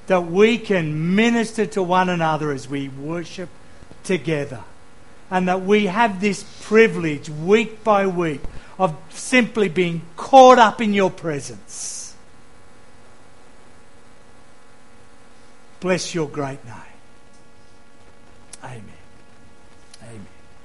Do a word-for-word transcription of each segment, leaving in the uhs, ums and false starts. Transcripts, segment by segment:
that we can minister to one another as we worship together. And that we have this privilege week by week of simply being caught up in your presence. Bless your great name. Amen. Amen.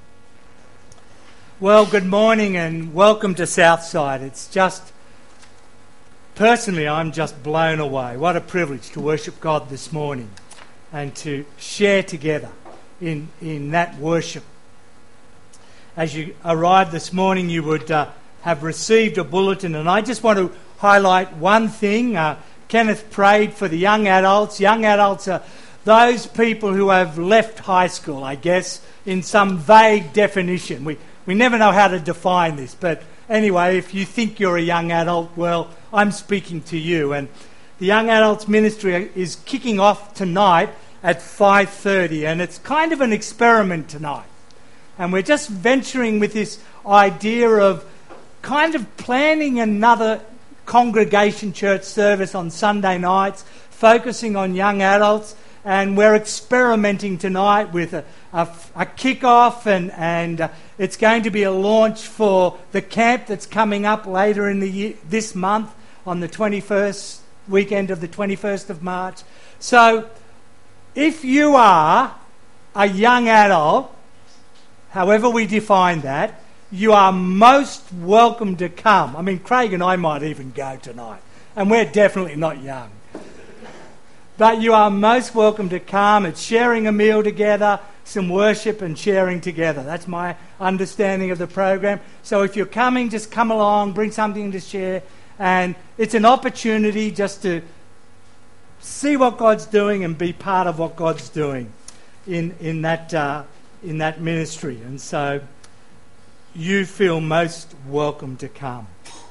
Well, good morning and welcome to Southside. It's just, personally, I'm just blown away. What a privilege to worship God this morning and to share together in, in that worship. As you arrived this morning, you would uh, have received a bulletin, and I just want to highlight one thing. Uh, Kenneth prayed for the young adults. Young adults are those people who have left high school, I guess, in some vague definition. We we never know how to define this, but anyway, if you think you're a young adult, well, I'm speaking to you. And the Young Adults Ministry is kicking off tonight at five thirty, and it's kind of an experiment tonight. And we're just venturing with this idea of kind of planning another congregation church service on Sunday nights, focusing on young adults. And we're experimenting tonight with a, a, a kick-off, and, and uh, it's going to be a launch for the camp that's coming up later in the year, this month on the twenty-first, weekend of the twenty-first of March. So if you are a young adult, however we define that, you are most welcome to come. I mean, Craig and I might even go tonight, and we're definitely not young. But you are most welcome to come. It's sharing a meal together, some worship and sharing together. That's my understanding of the program. So if you're coming, just come along, bring something to share, and it's an opportunity just to see what God's doing and be part of what God's doing in, in that uh, in that ministry. And so you feel most welcome to come.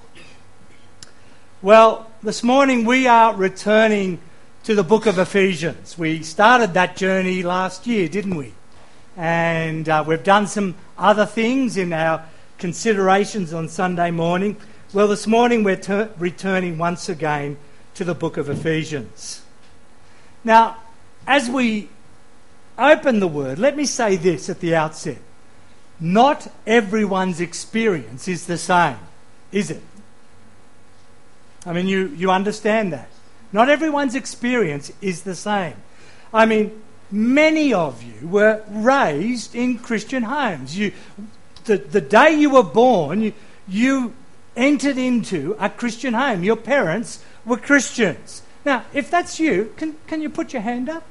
Well, this morning we are returning to the book of Ephesians. We started that journey last year, didn't we? And uh, we've done some other things in our considerations on Sunday morning. Well, this morning we're ter- returning once again to the book of Ephesians. Now, as we open the word, let me say this at the outset. Not everyone's experience is the same, is it? I mean, you, you understand that. Not everyone's experience is the same. I mean, many of you were raised in Christian homes. You, the, the day you were born, you, you entered into a Christian home. Your parents were Christians. Now, if that's you, can, can you put your hand up?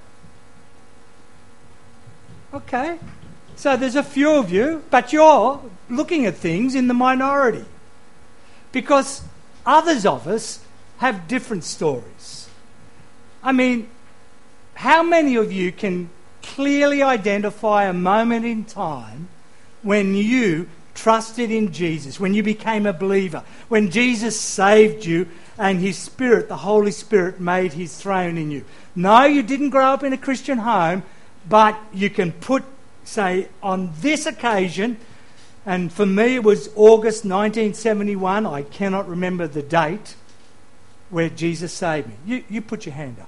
Okay. So there's a few of you, but you're looking at things in the minority. Because others of us have different stories. I mean, how many of you can clearly identify a moment in time when you trusted in Jesus, when you became a believer, when Jesus saved you and His Spirit, the Holy Spirit, made His throne in you? No, you didn't grow up in a Christian home, but you can put, say, on this occasion, and for me it was August nineteen seventy-one, I cannot remember the date, where Jesus saved me. You, you put your hand up.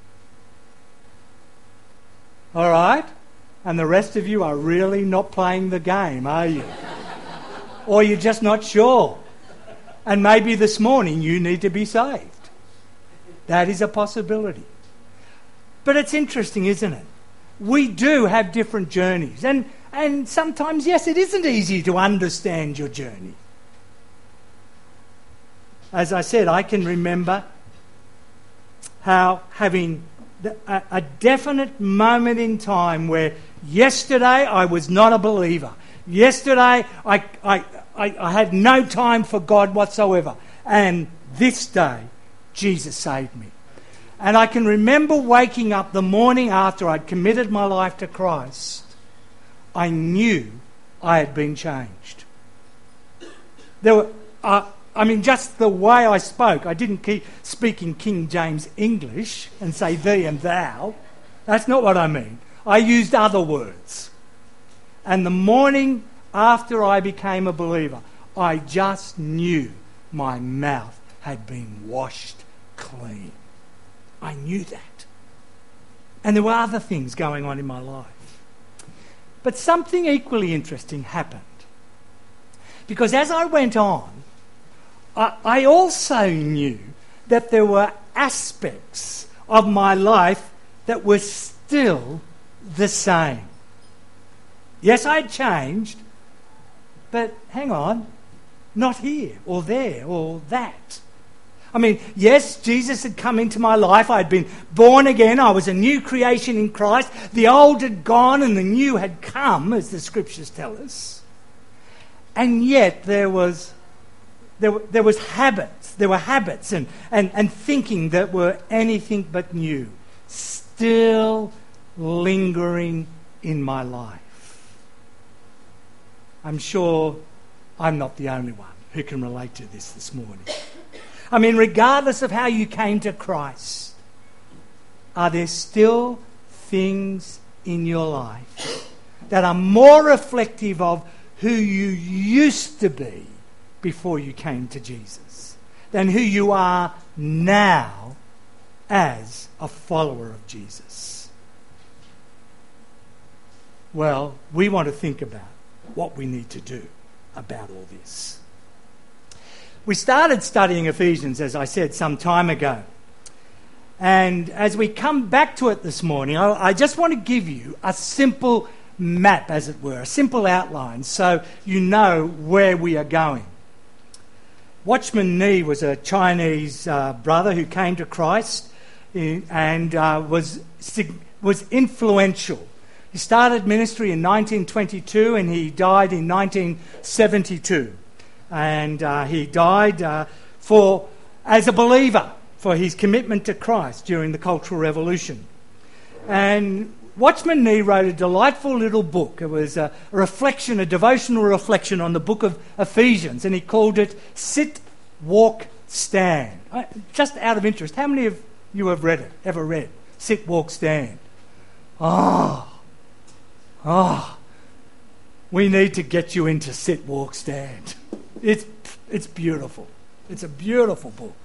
All right? And the rest of you are really not playing the game, are you? Or you're just not sure. And maybe this morning you need to be saved. That is a possibility. But it's interesting, isn't it? We do have different journeys. And, and sometimes, yes, it isn't easy to understand your journey. As I said, I can remember how having a, a definite moment in time where yesterday I was not a believer. Yesterday I, I, I, I had no time for God whatsoever. And this day, Jesus saved me. And I can remember waking up the morning after I'd committed my life to Christ. I knew I had been changed. There were... Uh, I mean, just the way I spoke. I didn't keep speaking King James English and say thee and thou. That's not what I mean. I used other words. And the morning after I became a believer, I just knew my mouth had been washed clean. I knew that. And there were other things going on in my life. But something equally interesting happened. Because as I went on, I, I also knew that there were aspects of my life that were still the same. Yes, I'd changed, but hang on, not here or there or that. I mean, yes, Jesus had come into my life. I'd been born again. I was a new creation in Christ. The old had gone and the new had come, as the scriptures tell us. And yet there was there, there was habits. There were habits and, and, and thinking that were anything but new, still lingering in my life. I'm sure I'm not the only one who can relate to this this morning. I mean, regardless of how you came to Christ, are there still things in your life that are more reflective of who you used to be before you came to Jesus than who you are now as a follower of Jesus? Well, we want to think about what we need to do about all this. We started studying Ephesians, as I said, some time ago. And as we come back to it this morning, I, I just want to give you a simple map, as it were, a simple outline, so you know where we are going. Watchman Nee was a Chinese uh, brother who came to Christ in, and uh, was, was influential. He started ministry in nineteen twenty-two and he died in nineteen seventy-two. And uh, he died uh, for as a believer for his commitment to Christ during the Cultural Revolution. And Watchman Nee wrote a delightful little book. It was a reflection, a devotional reflection on the book of Ephesians, and he called it Sit, Walk, Stand. I, just out of interest, how many of you have read it, ever read Sit, Walk, Stand? Oh, oh, we need to get you into Sit, Walk, Stand. It's it's beautiful. It's a beautiful book.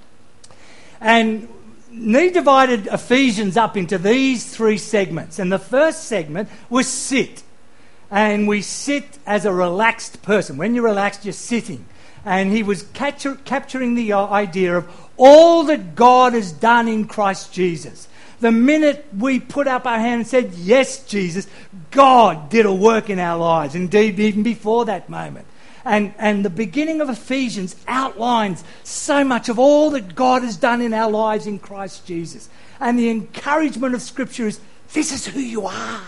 And Nee divided Ephesians up into these three segments. And the first segment was sit. And we sit as a relaxed person. When you're relaxed, you're sitting. And he was capture, capturing the idea of all that God has done in Christ Jesus. The minute we put up our hand and said, yes, Jesus, God did a work in our lives. Indeed, even before that moment. And, and the beginning of Ephesians outlines so much of all that God has done in our lives in Christ Jesus. And the encouragement of Scripture is, this is who you are.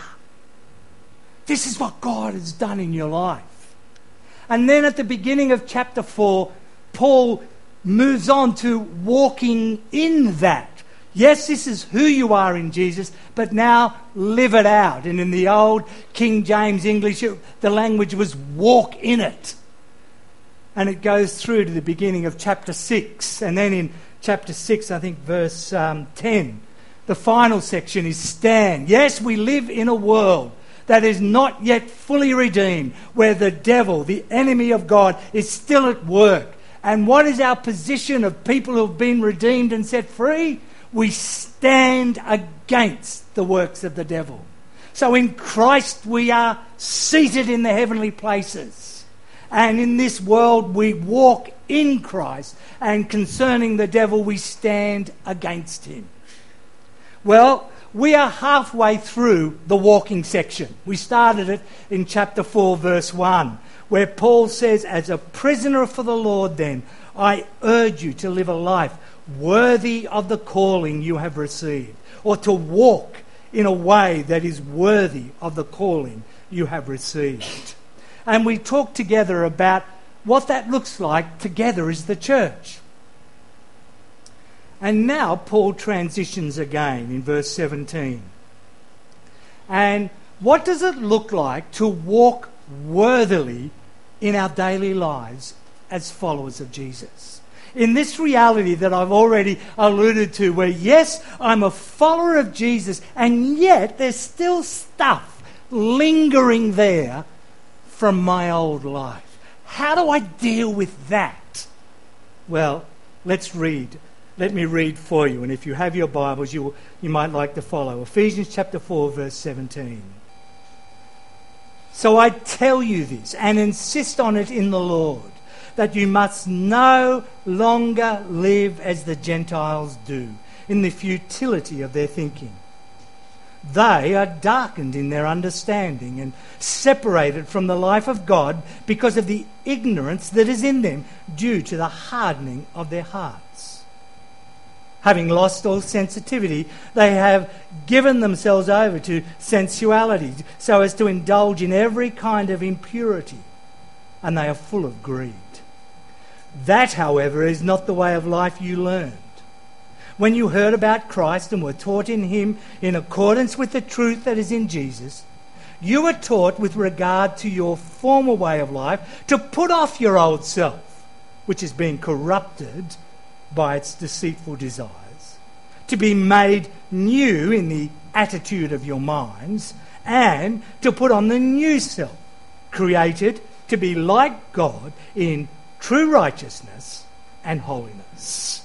This is what God has done in your life. And then at the beginning of chapter four, Paul moves on to walking in that. Yes, this is who you are in Jesus, but now live it out. And in the old King James English, it, the language was walk in it. And it goes through to the beginning of chapter six. And then in chapter six, I think verse um, ten, the final section is stand. Yes, we live in a world that is not yet fully redeemed, where the devil, the enemy of God, is still at work. And what is our position of people who have been redeemed and set free? We stand against the works of the devil. So in Christ we are seated in the heavenly places. And in this world we walk in Christ, and concerning the devil we stand against him. Well, we are halfway through the walking section. We started it in chapter four, verse one, where Paul says, as a prisoner for the Lord then, I urge you to live a life worthy of the calling you have received, or to walk in a way that is worthy of the calling you have received. And we talked together about what that looks like together as the church. And now Paul transitions again in verse seventeen. And what does it look like to walk worthily in our daily lives as followers of Jesus? In this reality that I've already alluded to, where yes, I'm a follower of Jesus, and yet there's still stuff lingering there from my old life. How do I deal with that? Well, let's read let me read for you. And if you have your Bibles, you, you might like to follow. Ephesians chapter four, verse seventeen. So I tell you this, and insist on it in the Lord, that you must no longer live as the Gentiles do, in the futility of their thinking. They are darkened in their understanding and separated from the life of God because of the ignorance that is in them due to the hardening of their hearts. Having lost all sensitivity, they have given themselves over to sensuality so as to indulge in every kind of impurity, and they are full of greed. That, however, is not the way of life you learned when you heard about Christ and were taught in him in accordance with the truth that is in Jesus. You were taught with regard to your former way of life to put off your old self, which is being corrupted by its deceitful desires, to be made new in the attitude of your minds, and to put on the new self, created to be like God in true righteousness and holiness.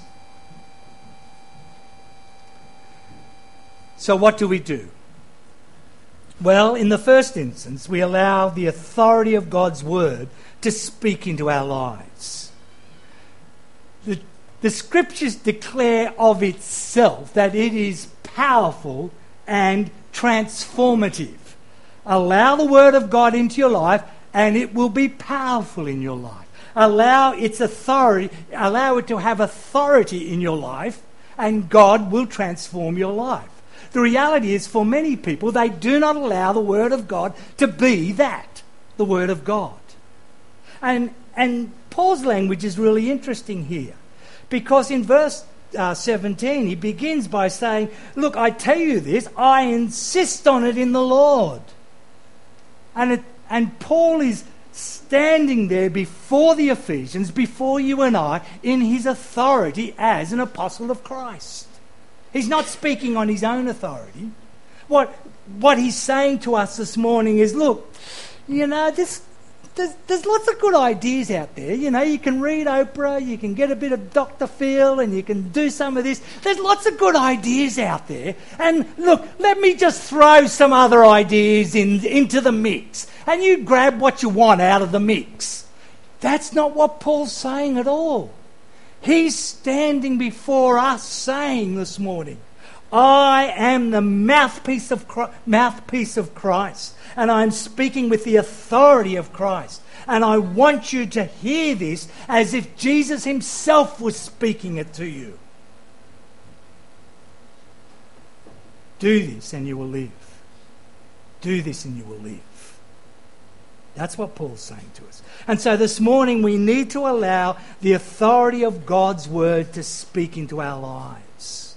So what do we do? Well, in the first instance, we allow the authority of God's word to speak into our lives. The, the scriptures declare of itself that it is powerful and transformative. Allow the word of God into your life and it will be powerful in your life. Allow its authority, allow it to have authority in your life, and God will transform your life. The reality is, for many people, they do not allow the Word of God to be that, the Word of God. And, and Paul's language is really interesting here, because in verse uh, seventeen, he begins by saying, look, I tell you this, I insist on it in the Lord. And, it, and Paul is standing there before the Ephesians, before you and I, in his authority as an apostle of Christ. He's not speaking on his own authority. What, what he's saying to us this morning is, look, you know, this, there's, there's lots of good ideas out there. You know, you can read Oprah, you can get a bit of Doctor Phil, and you can do some of this. There's lots of good ideas out there. And look, let me just throw some other ideas in, into the mix. And you grab what you want out of the mix. That's not what Paul's saying at all. He's standing before us saying this morning, I am the mouthpiece of Christ, mouthpiece of Christ, and I'm speaking with the authority of Christ. And I want you to hear this as if Jesus himself was speaking it to you. Do this and you will live. Do this and you will live. That's what Paul's saying to us. And so this morning we need to allow the authority of God's word to speak into our lives.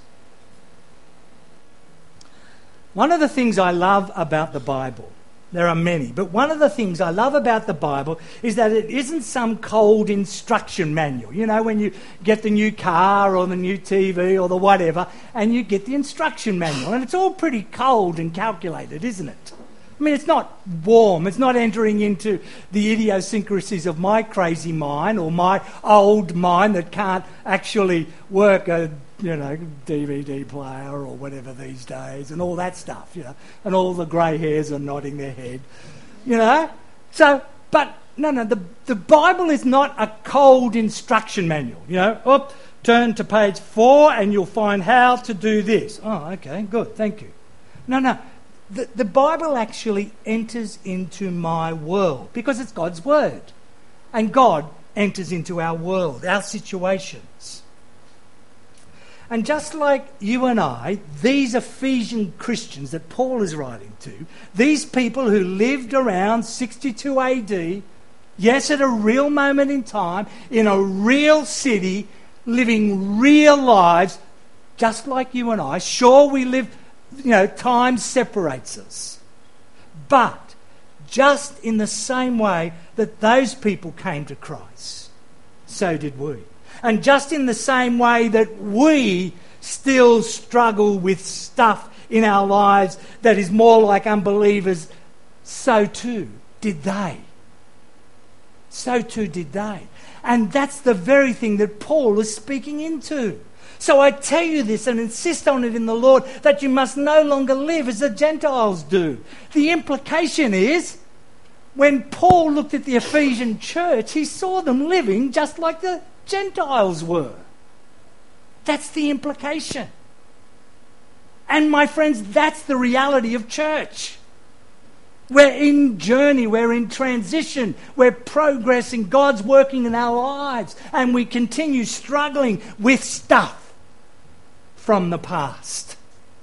One of the things I love about the Bible, there are many, but one of the things I love about the Bible is that it isn't some cold instruction manual. You know, when you get the new car or the new T V or the whatever, and you get the instruction manual, and it's all pretty cold and calculated, isn't it? I mean, it's not warm. It's not entering into the idiosyncrasies of my crazy mind or my old mind that can't actually work a, you know, D V D player or whatever these days and all that stuff, you know, and all the grey hairs are nodding their head, you know. So, but no, no, the, the Bible is not a cold instruction manual, you know. Up, turn to page four and you'll find how to do this. Oh, okay, good, thank you. No, no. The, the Bible actually enters into my world because it's God's word. And God enters into our world, our situations. And just like you and I, these Ephesian Christians that Paul is writing to, these people who lived around sixty-two A D, yes, at a real moment in time, in a real city, living real lives, just like you and I. Sure, we live... You know, time separates us. But just in the same way that those people came to Christ, so did we. And just in the same way that we still struggle with stuff in our lives that is more like unbelievers, so too did they. So too did they. And that's the very thing that Paul is speaking into. So I tell you this and insist on it in the Lord, that you must no longer live as the Gentiles do. The implication is, when Paul looked at the Ephesian church, he saw them living just like the Gentiles were. That's the implication. And my friends, that's the reality of church. We're in journey, we're in transition, we're progressing, God's working in our lives, and we continue struggling with stuff from the past.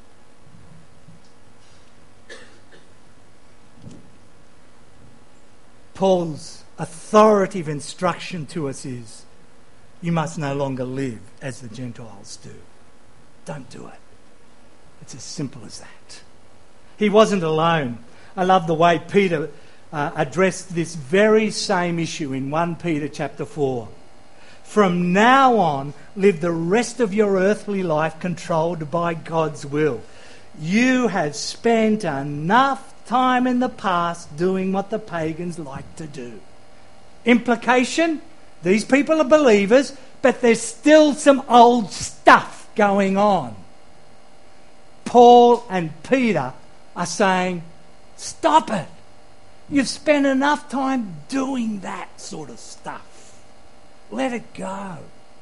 Paul's authoritative instruction to us is, you must no longer live as the Gentiles do. Don't do it. It's as simple as that. He wasn't alone. I love the way Peter uh, addressed this very same issue in First Peter chapter four. From now on, live the rest of your earthly life controlled by God's will. You have spent enough time in the past doing what the pagans like to do. Implication, these people are believers, but there's still some old stuff going on. Paul and Peter are saying, stop it. You've spent enough time doing that sort of stuff. Let it go.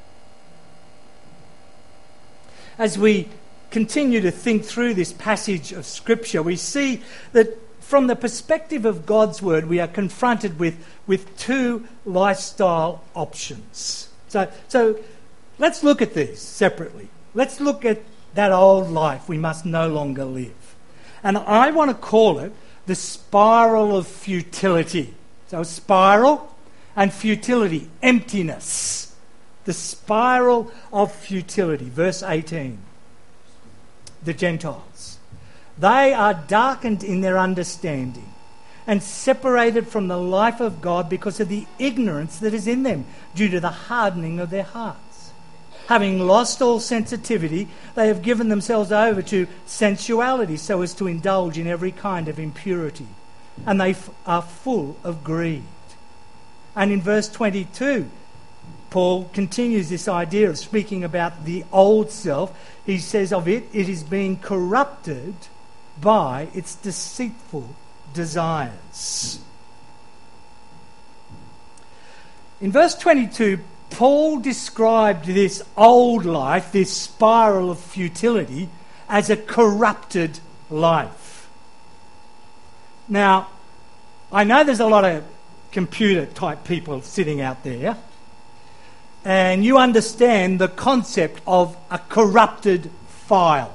As we continue to think through this passage of Scripture, we see that from the perspective of God's Word, we are confronted with, with two lifestyle options. So, so let's look at these separately. Let's look at that old life we must no longer live. And I want to call it the spiral of futility. So spiral and futility, emptiness. The spiral of futility. Verse eighteen. The Gentiles. They are darkened in their understanding and separated from the life of God because of the ignorance that is in them due to the hardening of their hearts. Having lost all sensitivity, they have given themselves over to sensuality so as to indulge in every kind of impurity. And they f- are full of greed. And in verse twenty-two, Paul continues this idea of speaking about the old self. He says of it, it is being corrupted by its deceitful desires. In verse twenty-two, Paul described this old life, this spiral of futility, as a corrupted life. Now, I know there's a lot of computer type people sitting out there, and you understand the concept of a corrupted file.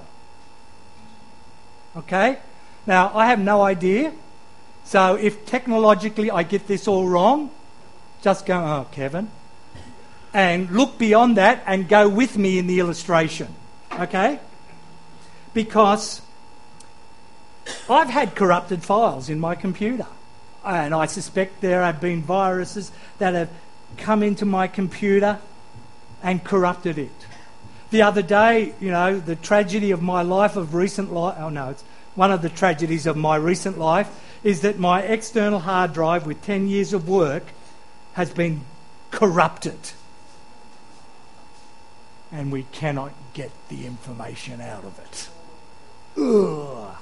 Okay? Now, I have no idea. So if technologically I get this all wrong, just go, oh, Kevin. And look beyond that and go with me in the illustration. Okay? Because I've had corrupted files in my computer. And I suspect there have been viruses that have come into my computer and corrupted it. The other day, you know, the tragedy of my life of recent life, oh no, it's one of the tragedies of my recent life is that my external hard drive with ten years of work has been corrupted. And we cannot get the information out of it. Ugh.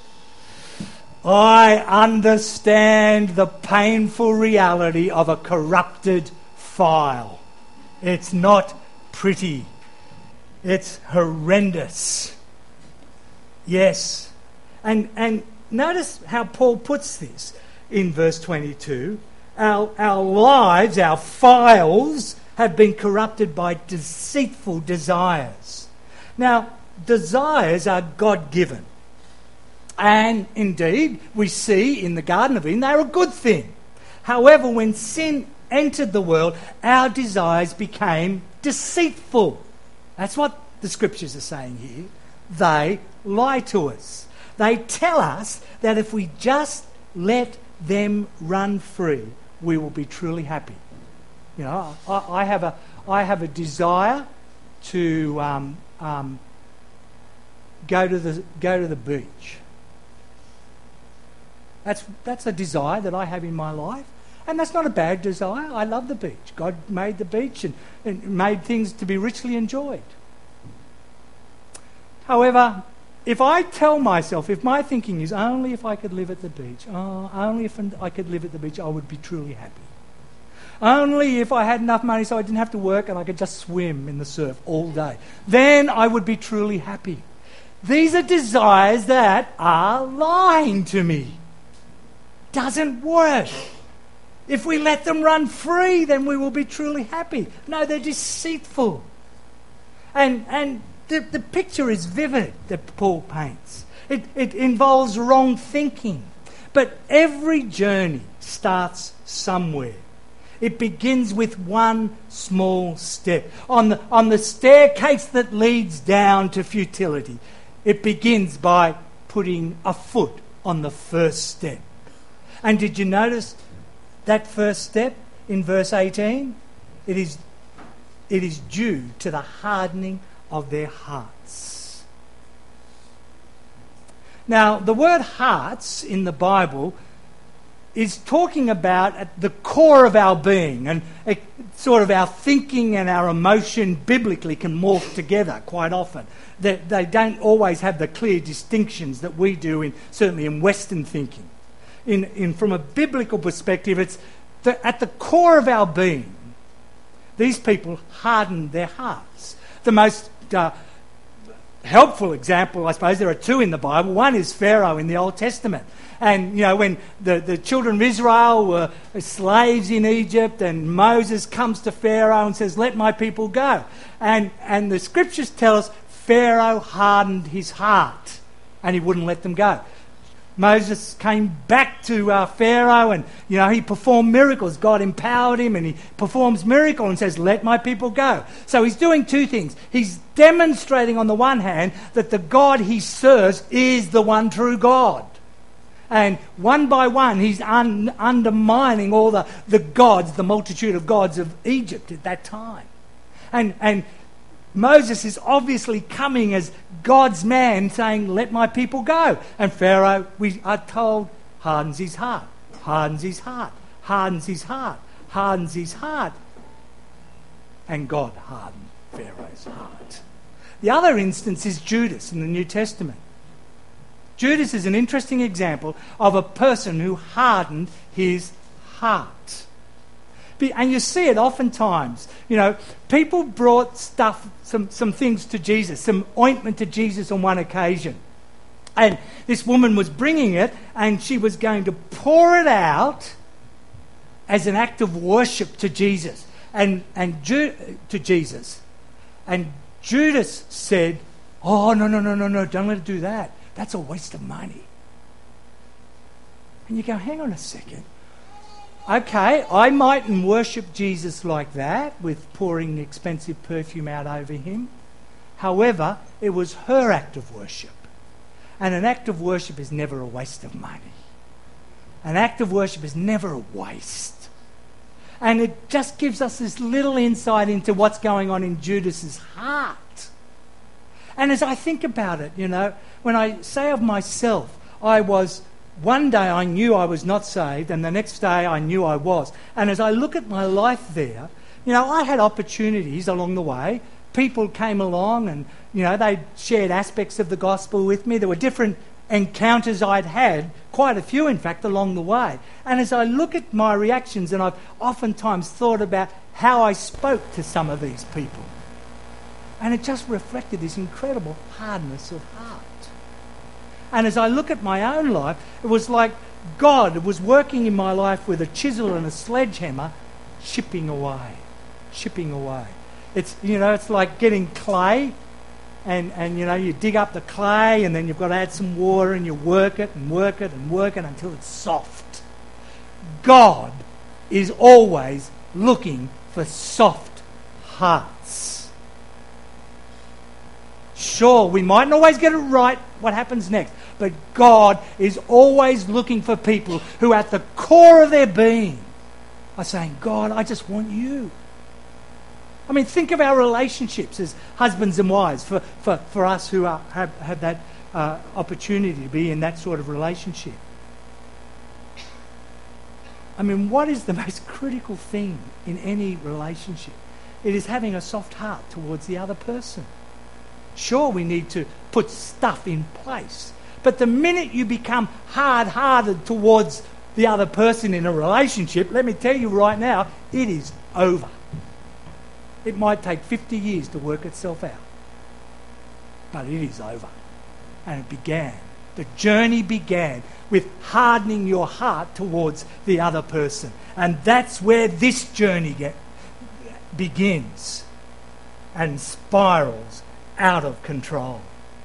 I understand the painful reality of a corrupted file. It's not pretty. It's horrendous. Yes. And and notice how Paul puts this in verse twenty-two. Our, our lives, our files, have been corrupted by deceitful desires. Now, desires are God-given. And indeed, we see in the Garden of Eden, they're a good thing. However, when sin entered the world, our desires became deceitful. That's what the Scriptures are saying here. They lie to us. They tell us that if we just let them run free, we will be truly happy. You know, I, I have a I have a desire to um, um, go to the go to the beach. That's that's a desire that I have in my life, and that's not a bad desire. I love the beach. God made the beach and, and made things to be richly enjoyed. However, if I tell myself, if my thinking is only if I could live at the beach, oh, only if I could live at the beach, I would be truly happy. Only if I had enough money so I didn't have to work and I could just swim in the surf all day, then I would be truly happy. These are desires that are lying to me. Doesn't work. If we let them run free, then we will be truly happy. No, they're deceitful. And and the, the picture is vivid that Paul paints. It, it involves wrong thinking. But every journey starts somewhere. It begins with one small step. On the, on the staircase that leads down to futility, it begins by putting a foot on the first step. And did you notice that first step in verse eighteen? It is, it is due to the hardening of their hearts. Now, the word hearts in the Bible is talking about at the core of our being, and it, sort of our thinking and our emotion biblically can morph together quite often. They, they don't always have the clear distinctions that we do, in certainly in Western thinking. In, in from a biblical perspective, it's the, at the core of our being. These people hardened their hearts. The most uh, helpful example, I suppose, there are two in the Bible. One is Pharaoh in the Old Testament. And, you know, when the, the children of Israel were slaves in Egypt and Moses comes to Pharaoh and says, let my people go. And, and the scriptures tell us Pharaoh hardened his heart and he wouldn't let them go. Moses came back to uh, Pharaoh and, you know, he performed miracles. God empowered him and he performs miracle and says, let my people go. So he's doing two things. He's demonstrating on the one hand that the God he serves is the one true God. And one by one, he's un- undermining all the, the gods, the multitude of gods of Egypt at that time. And, and Moses is obviously coming as God's man saying, let my people go. And Pharaoh, we are told, hardens his heart, hardens his heart, hardens his heart, hardens his heart. And God hardened Pharaoh's heart. The other instance is Judas in the New Testament. Judas is an interesting example of a person who hardened his heart. And you see it oftentimes. You know, people brought stuff, some, some things to Jesus, some ointment to Jesus on one occasion. And this woman was bringing it and she was going to pour it out as an act of worship to Jesus. And, and Ju- to Jesus. And Judas said, oh, no, no, no, no, no, don't let it do that. That's a waste of money. And you go, hang on a second. Okay, I mightn't worship Jesus like that, with pouring expensive perfume out over him. However, it was her act of worship. And an act of worship is never a waste of money. An act of worship is never a waste. And it just gives us this little insight into what's going on in Judas's heart. And as I think about it, you know, when I say of myself, I was, one day I knew I was not saved, and the next day I knew I was. And as I look at my life there, you know, I had opportunities along the way. People came along and, you know, they shared aspects of the gospel with me. There were different encounters I'd had, quite a few in fact, along the way. And as I look at my reactions, and I've oftentimes thought about how I spoke to some of these people, and it just reflected this incredible hardness of heart. And as I look at my own life, it was like God was working in my life with a chisel and a sledgehammer, chipping away, chipping away. It's, you know, it's like getting clay, and, and, you know, you dig up the clay and then you've got to add some water and you work it and work it and work it until it's soft. God is always looking for soft hearts. Sure, we mightn't always get it right, what happens next, but God is always looking for people who at the core of their being are saying, God, I just want you. I mean, think of our relationships as husbands and wives, for, for, for us who are, have, have that uh, opportunity to be in that sort of relationship. I mean, what is the most critical thing in any relationship? It is having a soft heart towards the other person. Sure, we need to put stuff in place. But the minute you become hard-hearted towards the other person in a relationship, let me tell you right now, it is over. It might take fifty years to work itself out. But it is over. And it began. The journey began with hardening your heart towards the other person. And that's where this journey get, begins and spirals out of control.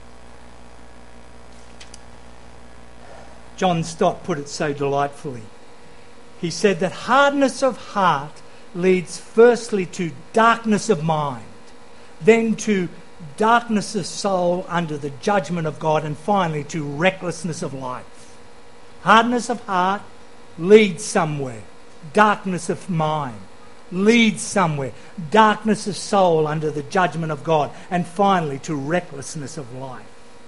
John Stott put it so delightfully. He said that hardness of heart leads firstly to darkness of mind, then to darkness of soul under the judgment of God, and finally to recklessness of life. Hardness of heart leads somewhere. Darkness of mind leads somewhere. Darkness of soul under the judgment of God, and finally to recklessness of life.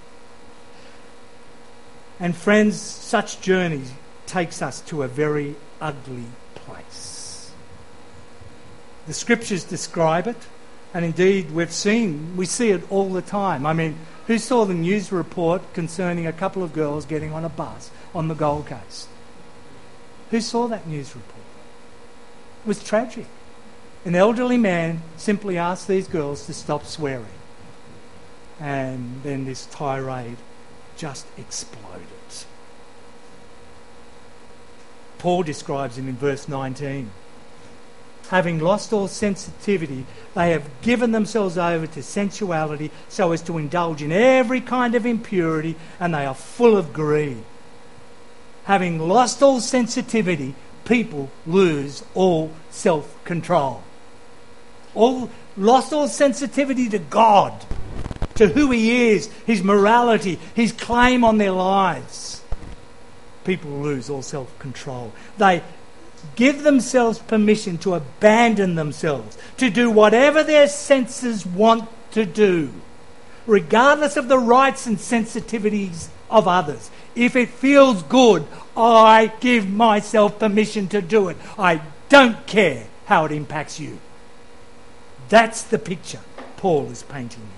And friends, such journeys takes us to a very ugly place. The scriptures describe it, and indeed we've seen, we see it all the time. I mean, who saw the news report concerning a couple of girls getting on a bus on the Gold Coast? Who saw that news report? It was tragic. An elderly man simply asked these girls to stop swearing. And then this tirade just exploded. Paul describes it in verse nineteen. Having lost all sensitivity, they have given themselves over to sensuality so as to indulge in every kind of impurity, and they are full of greed. Having lost all sensitivity, people lose all self-control. All lost all sensitivity to God, to who He is, His morality, His claim on their lives. People lose all self-control. They give themselves permission to abandon themselves, to do whatever their senses want to do, regardless of the rights and sensitivities of others. If it feels good, I give myself permission to do it. I don't care how it impacts you. That's the picture Paul is painting here.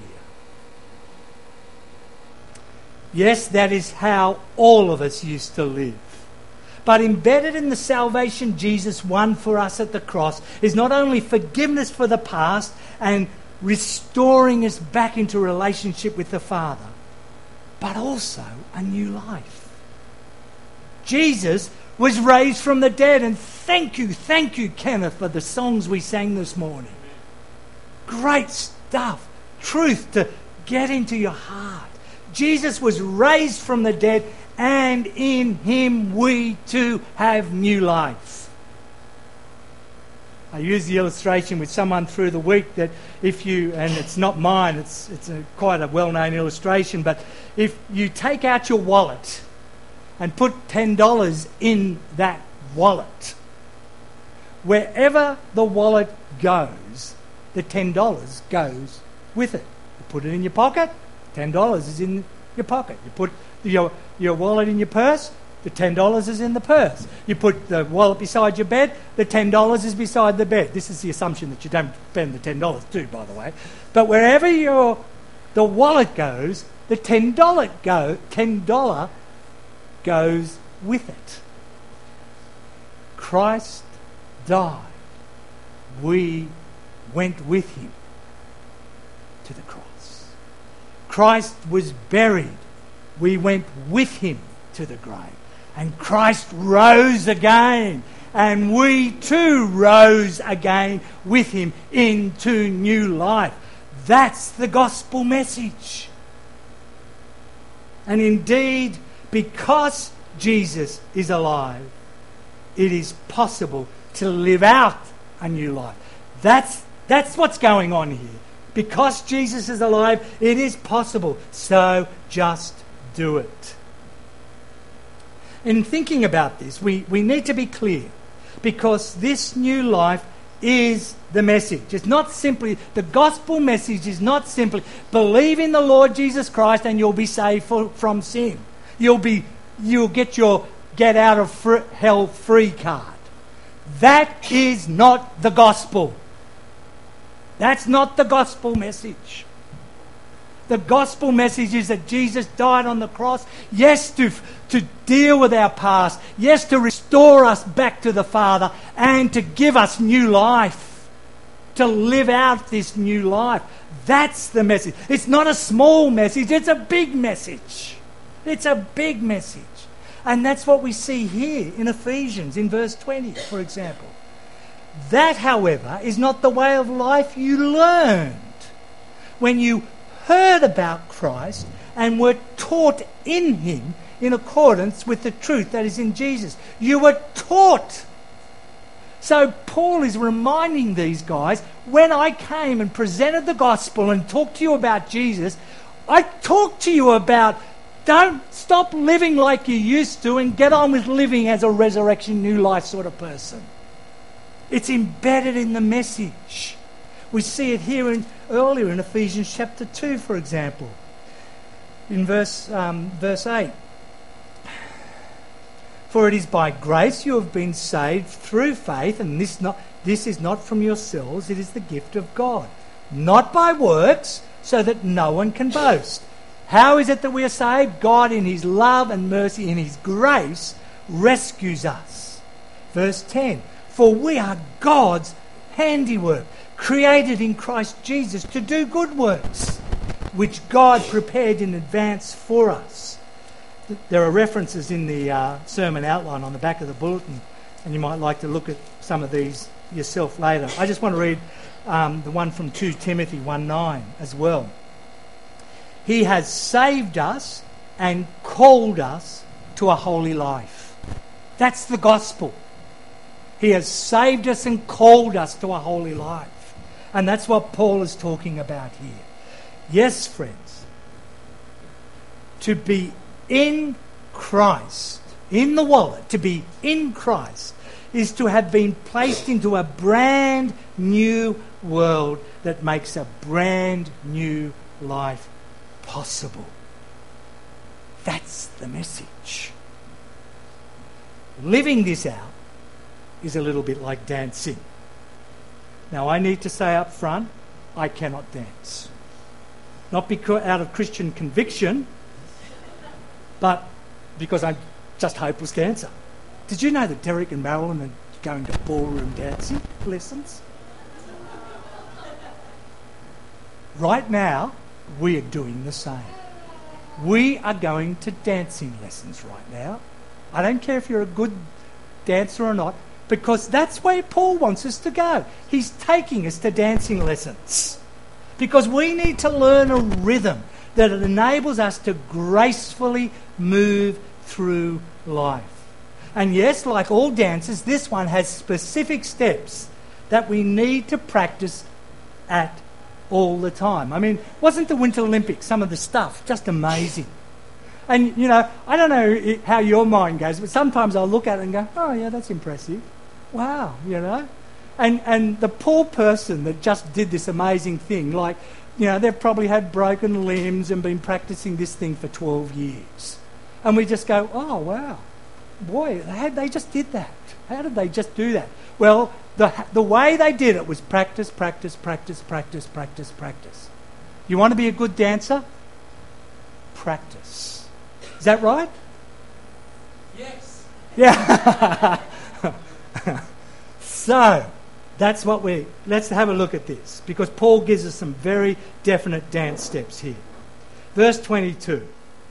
Yes, that is how all of us used to live. But embedded in the salvation Jesus won for us at the cross is not only forgiveness for the past and restoring us back into relationship with the Father, but also a new life. Jesus was raised from the dead, and thank you, thank you, Kenneth, for the songs we sang this morning. Great stuff, truth to get into your heart. Jesus was raised from the dead, and in Him we too have new life. I used the illustration with someone through the week that if you, and it's not mine, it's it's a, quite a well-known illustration, but if you take out your wallet and put ten dollars in that wallet, wherever the wallet goes, the ten dollars goes with it. You put it in your pocket, ten dollars is in your pocket. You put your your wallet in your purse, the ten dollars is in the purse. You put the wallet beside your bed, the ten dollars is beside the bed. This is the assumption that you don't spend the ten dollars too, by the way. But wherever your the wallet goes, the ten dollars go, ten dollars goes with it. Christ died. We went with Him to the cross. Christ was buried. We went with Him to the grave. And Christ rose again. And we too rose again with Him into new life. That's the gospel message. And indeed, because Jesus is alive, it is possible to live out a new life. That's, that's what's going on here. Because Jesus is alive, it is possible. So just do it. In thinking about this, we, we need to be clear, because this new life is the message. It's not simply, the gospel message is not simply believe in the Lord Jesus Christ and you'll be saved for, from sin. You'll be, you'll get your get out of fr- hell free card. That is not the gospel. That's not the gospel message. The gospel message is that Jesus died on the cross, yes, to, to deal with our past, yes, to restore us back to the Father, and to give us new life, to live out this new life. That's the message. It's not a small message, it's a big message. It's a big message. And that's what we see here in Ephesians, in verse twenty, for example. That, however, is not the way of life you learned when you heard about Christ and were taught in him in accordance with the truth that is in Jesus. You were taught. So Paul is reminding these guys, when I came and presented the gospel and talked to you about Jesus, I talked to you about don't stop living like you used to and get on with living as a resurrection, new life sort of person. It's embedded in the message. We see it here in, earlier in Ephesians chapter two, for example. In verse, um, verse eight. For it is by grace you have been saved through faith, and this, not, this is not from yourselves, it is the gift of God. Not by works, so that no one can boast. How is it that we are saved? God in his love and mercy, in his grace, rescues us. Verse ten. For we are God's handiwork, created in Christ Jesus to do good works, which God prepared in advance for us. There are references in the uh, sermon outline on the back of the bulletin, and you might like to look at some of these yourself later. I just want to read um, the one from Second Timothy one nine as well. He has saved us and called us to a holy life. That's the gospel. He has saved us and called us to a holy life. And that's what Paul is talking about here. Yes, friends, to be in Christ, in the wallet, to be in Christ, is to have been placed into a brand new world that makes a brand new life possible. That's the message. Living this out is a little bit like dancing. Now, I need to say up front, I cannot dance. Not because out of Christian conviction, but because I'm just a hopeless dancer. Did you know that Derek and Marilyn are going to ballroom dancing lessons? Right now, we are doing the same. We are going to dancing lessons right now. I don't care if you're a good dancer or not, because that's where Paul wants us to go. He's taking us to dancing lessons. Because we need to learn a rhythm that enables us to gracefully move through life. And yes, like all dances, this one has specific steps that we need to practice at all the time. I mean, wasn't the Winter Olympics, some of the stuff, just amazing? And, you know, I don't know how your mind goes, but sometimes I'll look at it and go, oh, yeah, that's impressive. Wow, you know. And and the poor person that just did this amazing thing, like, you know, they've probably had broken limbs and been practicing this thing for twelve years. And we just go, oh, wow, boy, how, they just did that. How did they just do that? Well, the the way they did it was practice, practice, practice, practice, practice, practice. You want to be a good dancer? Practice. Is that right? Yes. Yeah. So, that's what we... Let's have a look at this, because Paul gives us some very definite dance steps here. Verse twenty-two.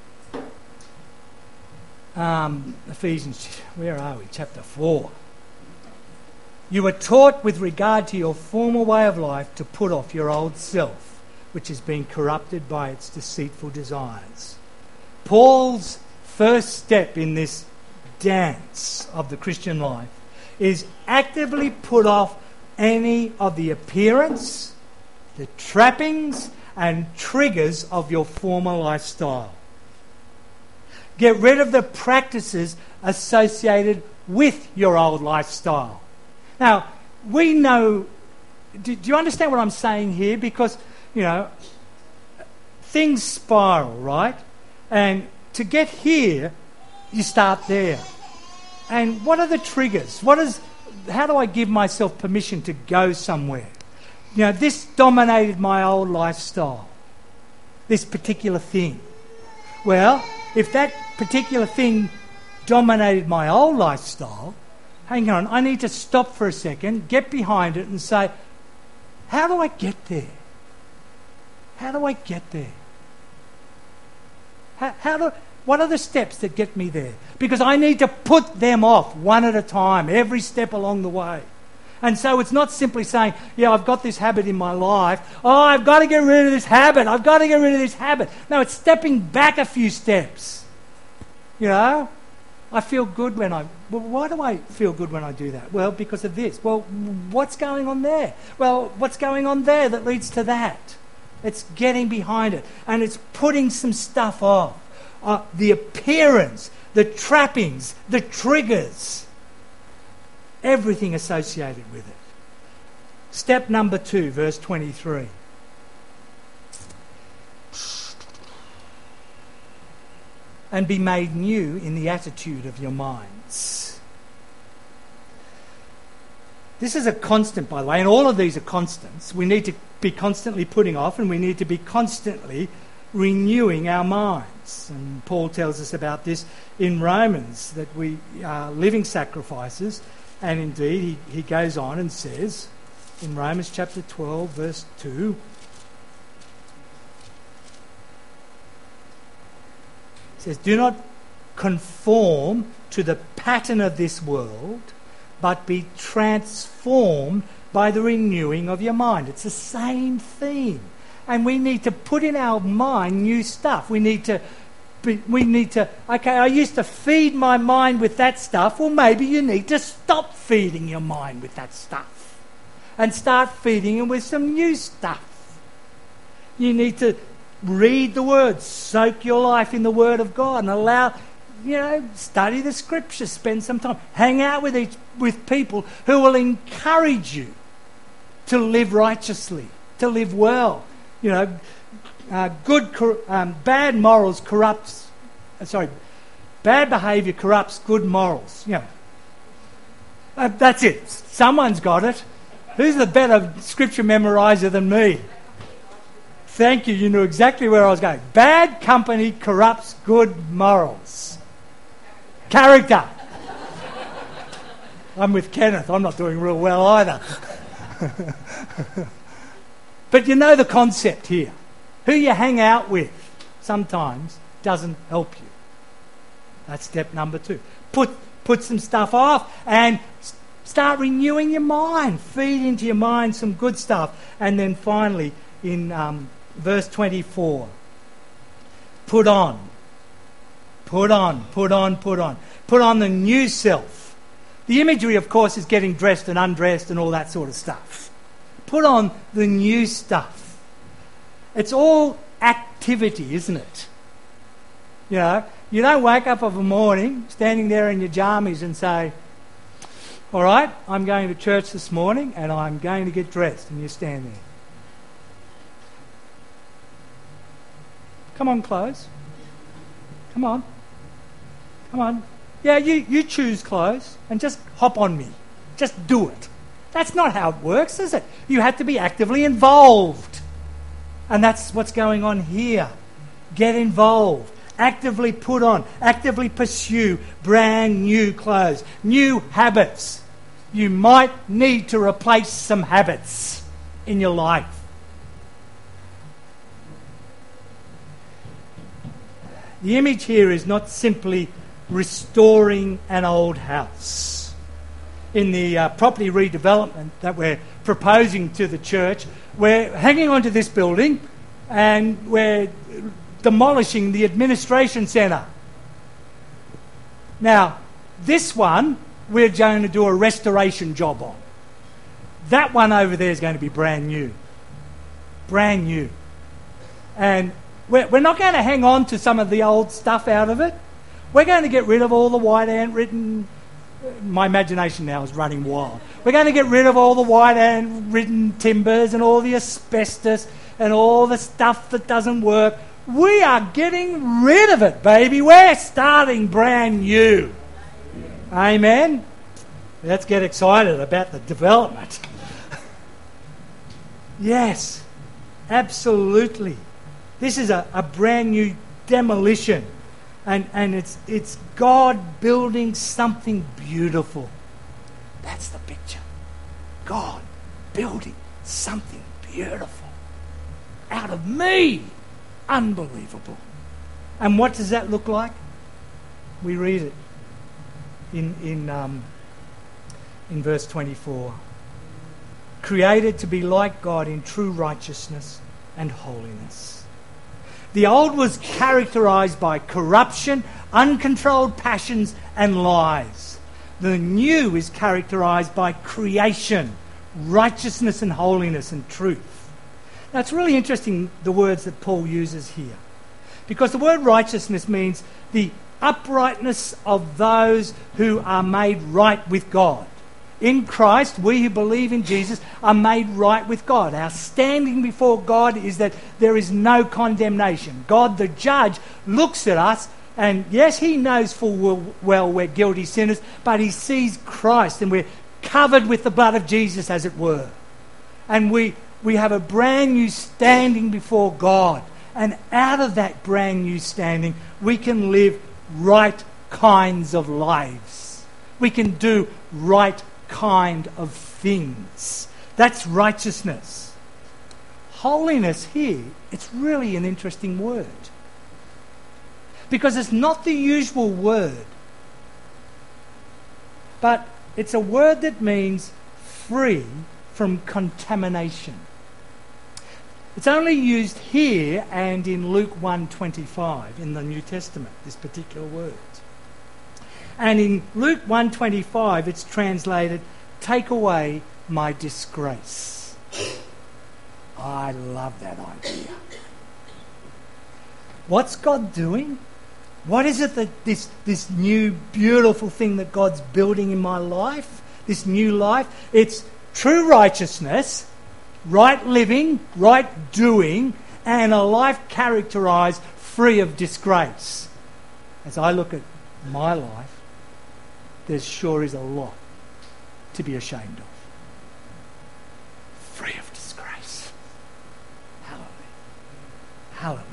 Um, Ephesians, where are we? Chapter four. You were taught with regard to your former way of life to put off your old self, which has been corrupted by its deceitful desires. Paul's first step in this dance of the Christian life is actively put off any of the appearance, the trappings and triggers of your former lifestyle. Get rid of the practices associated with your old lifestyle. Now, we know... Do, do you understand what I'm saying here? Because, you know, things spiral, right? And to get here, you start there. And what are the triggers? What is... How do I give myself permission to go somewhere? You know, this dominated my old lifestyle. this particular thing? Well, if that particular thing dominated my old lifestyle, hang on, I need to stop for a second, get behind it and say, how do I get there? How do I get there? How, how do, what are the steps that get me there? Because I need to put them off one at a time, every step along the way. And so it's not simply saying, yeah, I've got this habit in my life. Oh, I've got to get rid of this habit. I've got to get rid of this habit. No, it's stepping back a few steps. You know, I feel good when I... Well, why do I feel good when I do that? Well, because of this. Well, what's going on there? Well, what's going on there that leads to that? It's getting behind it. And it's putting some stuff off. Uh, the appearance, the trappings, the triggers. Everything associated with it. Step number two, verse twenty-three. And be made new in the attitude of your minds. This is a constant, by the way, and all of these are constants. We need to be constantly putting off, and we need to be constantly renewing our minds. And Paul tells us about this in Romans, that we are living sacrifices. And indeed, he, he goes on and says, in Romans chapter twelve, verse two, he says, do not conform to the pattern of this world, but be transformed by the renewing of your mind. It's the same theme. And we need to put in our mind new stuff. We need to We need to, okay, I used to feed my mind with that stuff. Well, maybe you need to stop feeding your mind with that stuff and start feeding it with some new stuff. You need to read the Word, soak your life in the Word of God and allow, you know, study the Scriptures, spend some time, hang out with each, with people who will encourage you to live righteously, to live well, you know. Uh, good, um, bad morals corrupts. Uh, sorry, bad behaviour corrupts good morals. Yeah, uh, that's it. Someone's got it. Who's the better scripture memoriser than me? Thank you. You knew exactly where I was going. Bad company corrupts good morals. Character. I'm with Kenneth. I'm not doing real well either. But you know the concept here. Who you hang out with sometimes doesn't help you. That's step number two. Put put some stuff off and s- start renewing your mind. Feed into your mind some good stuff. And then finally, in um, verse twenty-four, put on. Put on, put on, put on. Put on the new self. The imagery, of course, is getting dressed and undressed and all that sort of stuff. Put on the new stuff. It's all activity, isn't it? You know, you don't wake up of a morning standing there in your jammies and say, all right, I'm going to church this morning and I'm going to get dressed, and you stand there. Come on, clothes. Come on. Come on. Yeah, you, you choose clothes and just hop on me. Just do it. That's not how it works, is it? You have to be actively involved. And that's what's going on here. Get involved. Actively put on. Actively pursue brand new clothes. New habits. You might need to replace some habits in your life. The image here is not simply restoring an old house. In the uh, property redevelopment that we're proposing to the church, we're hanging on to this building and we're demolishing the administration centre. Now, this one we're going to do a restoration job on. That one over there is going to be brand new. Brand new. And we're, we're not going to hang on to some of the old stuff out of it. We're going to get rid of all the white ant ridden... My imagination now is running wild. We're going to get rid of all the white ant ridden timbers and all the asbestos and all the stuff that doesn't work. We are getting rid of it, baby. We're starting brand new. Amen? Let's get excited about the development. Yes, absolutely. This is a, a brand new demolition. And, and it's, it's God building something beautiful. That's the picture. God building something beautiful out of me. Unbelievable. And what does that look like? We read it in, in, um, in verse twenty-four. Created to be like God in true righteousness and holiness. The old was characterized by corruption, uncontrolled passions, and lies. The new is characterized by creation, righteousness and holiness and truth. Now it's really interesting the words that Paul uses here, because the word righteousness means the uprightness of those who are made right with God. In Christ, we who believe in Jesus are made right with God. Our standing before God is that there is no condemnation. God, the judge, looks at us and yes, he knows full well we're guilty sinners, but he sees Christ and we're covered with the blood of Jesus, as it were. And we, we have a brand new standing before God. And out of that brand new standing, we can live right kinds of lives. We can do right kind of things. That's righteousness. Holiness here, it's really an interesting word, because it's not the usual word, but it's a word that means free from contamination. It's only used here and in Luke one twenty-five in the New Testament, this particular word. And in Luke one twenty-five, it's translated, "Take away my disgrace." I love that idea. What's God doing? What is it that this, this new beautiful thing that God's building in my life, this new life? It's true righteousness, right living, right doing, and a life characterised free of disgrace. As I look at my life, there sure is a lot to be ashamed of. Free of disgrace. Hallelujah. Hallelujah.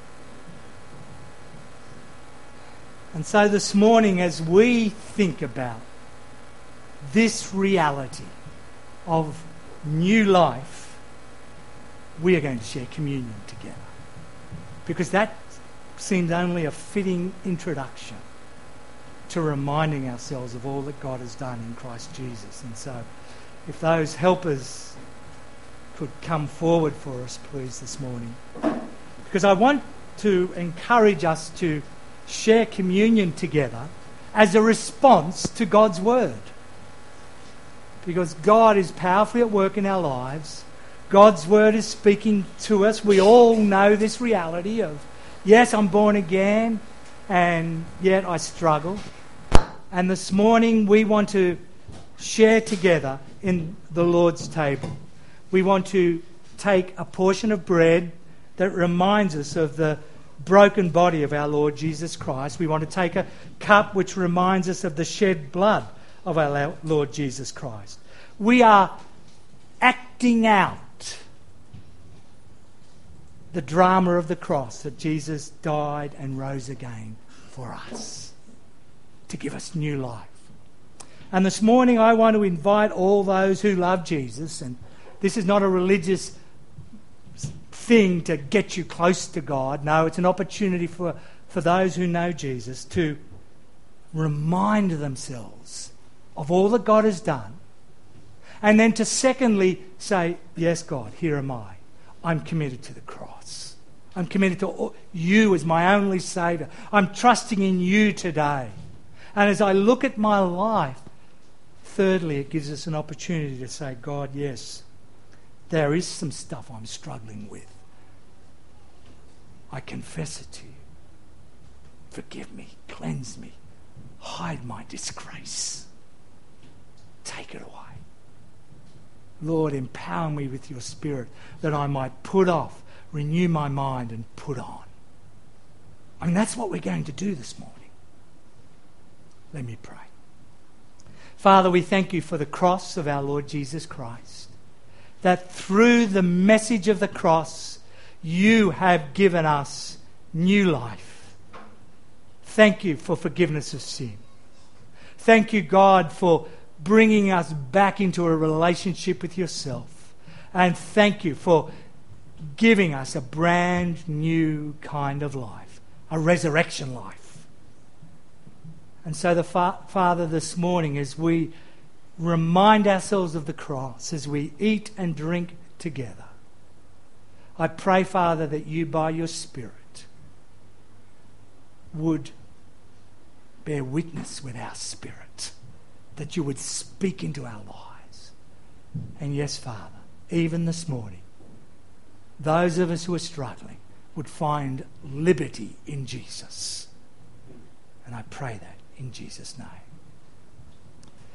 And so this morning, as we think about this reality of new life, we are going to share communion together, because that seems only a fitting introduction to reminding ourselves of all that God has done in Christ Jesus. And so if those helpers could come forward for us, please, this morning, because I want to encourage us to share communion together as a response to God's word, because God is powerfully at work in our lives. God's word is speaking to us. We all know this reality of, yes, I'm born again, and yet I struggle. And this morning we want to share together in the Lord's table. We want to take a portion of bread that reminds us of the broken body of our Lord Jesus Christ. We want to take a cup which reminds us of the shed blood of our Lord Jesus Christ. We are acting out the drama of the cross, that Jesus died and rose again for us, to give us new life. And this morning I want to invite all those who love Jesus, and this is not a religious thing to get you close to God. No, it's an opportunity for, for those who know Jesus to remind themselves of all that God has done, and then to secondly say, yes, God, here am I. I'm committed to the cross. I'm committed to you as my only Saviour. I'm trusting in you today. And as I look at my life, thirdly, it gives us an opportunity to say, God, yes, there is some stuff I'm struggling with. I confess it to you. Forgive me, cleanse me, hide my disgrace. Take it away. Lord, empower me with your Spirit that I might put off, renew my mind and put on. I mean, that's what we're going to do this morning. Let me pray. Father, we thank you for the cross of our Lord Jesus Christ, that through the message of the cross, you have given us new life. Thank you for forgiveness of sin. Thank you, God, for bringing us back into a relationship with yourself. And thank you for giving us a brand new kind of life, a resurrection life. And so, the fa- Father, this morning, as we remind ourselves of the cross, as we eat and drink together, I pray, Father, that you, by your Spirit, would bear witness with our spirit, that you would speak into our lives. And yes, Father, even this morning, those of us who are struggling would find liberty in Jesus. And I pray that in Jesus' name.